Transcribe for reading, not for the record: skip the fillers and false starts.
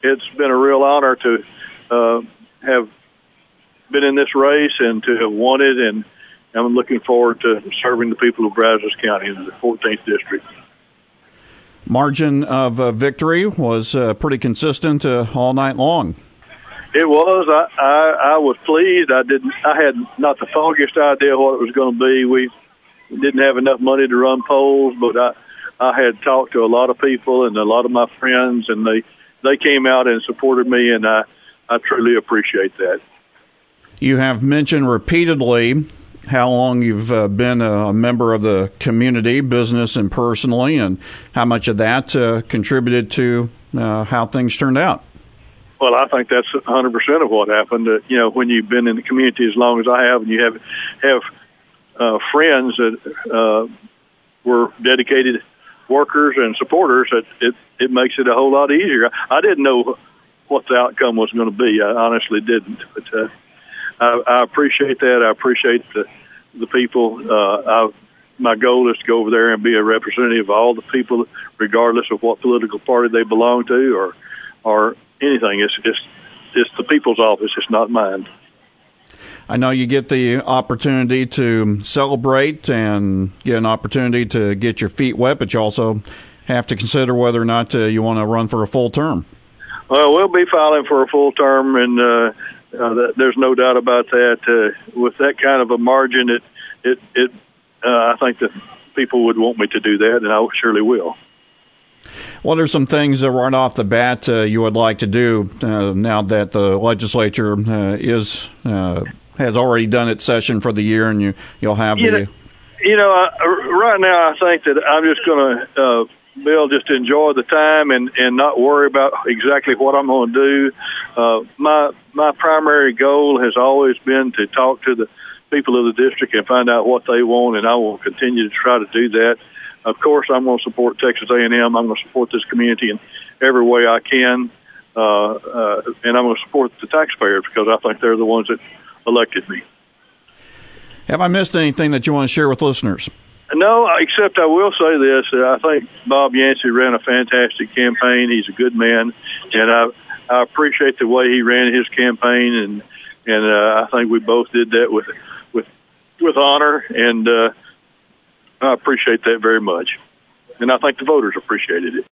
it's been a real honor to have been in this race and to have won it, and I'm looking forward to serving the people of Brazos County in the 14th District. Margin of victory was pretty consistent all night long. It was. I was pleased. I had not the foggiest idea what it was going to be. We didn't have enough money to run polls, but I had talked to a lot of people and a lot of my friends, and they came out and supported me, and I truly appreciate that. You have mentioned repeatedly how long you've been a member of the community, business and personally, and how much of that contributed to how things turned out. Well, I think that's 100% of what happened. When you've been in the community as long as I have, and you have friends that were dedicated workers and supporters, it makes it a whole lot easier. I didn't know what the outcome was going to be. I honestly didn't, but I appreciate that. I appreciate the people. My goal is to go over there and be a representative of all the people, regardless of what political party they belong to or anything. It's the people's office. It's not mine. I know you get the opportunity to celebrate and get an opportunity to get your feet wet, but you also have to consider whether or not you want to run for a full term. Well, we'll be filing for a full term, and there's no doubt about that. With that kind of a margin, I think that people would want me to do that, and I surely will. What are some things right off the bat you would like to do now that the legislature has already done its session for the year, and you'll have the... right now I think that I'm just going to, Bill, just enjoy the time and not worry about exactly what I'm going to do. My primary goal has always been to talk to the people of the district and find out what they want, and I will continue to try to do that. Of course, I'm going to support Texas A&M. I'm going to support this community in every way I can, and I'm going to support the taxpayers because I think they're the ones that elected me. Have I missed anything that you want to share with listeners? No, except I will say this. I think Bob Yancey ran a fantastic campaign. He's a good man, and I appreciate the way he ran his campaign, and I think we both did that with honor, and I appreciate that very much. And I think the voters appreciated it.